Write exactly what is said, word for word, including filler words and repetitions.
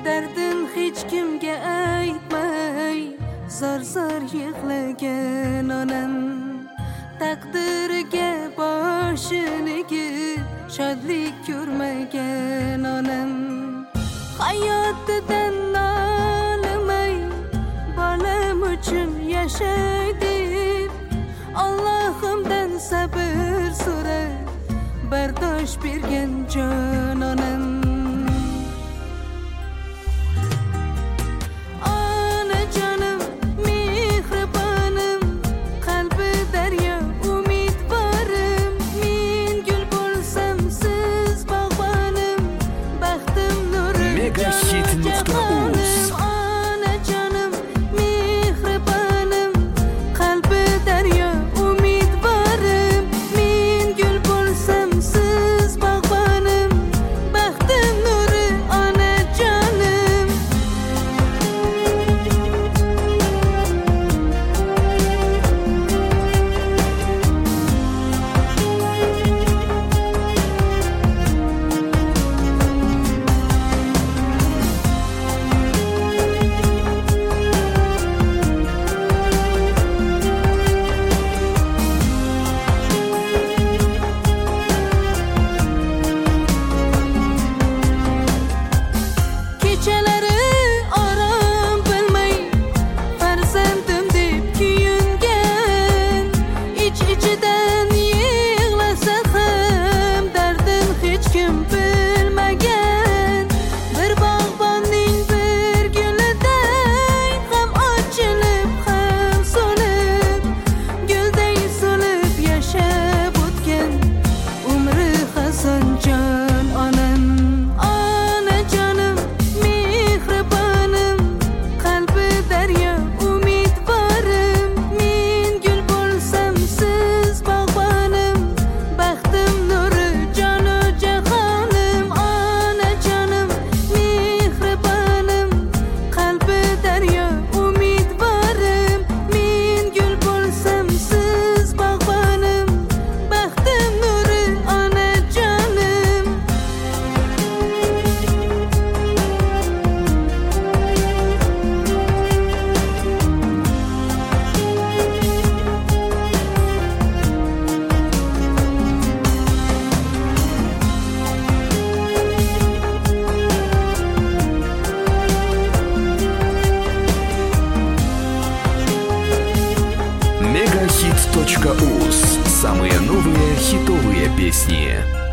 dardin hech kimga aytmay zar zar yig'lagan onam taqdiriga boshini egib shodlik ko'rmagan onam hayotidan nolimay bolam uchun yashay deb Allohimdan sabr so'rab bardosh bergan jon onam Мегахит точка уз. Самые новые хитовые песни.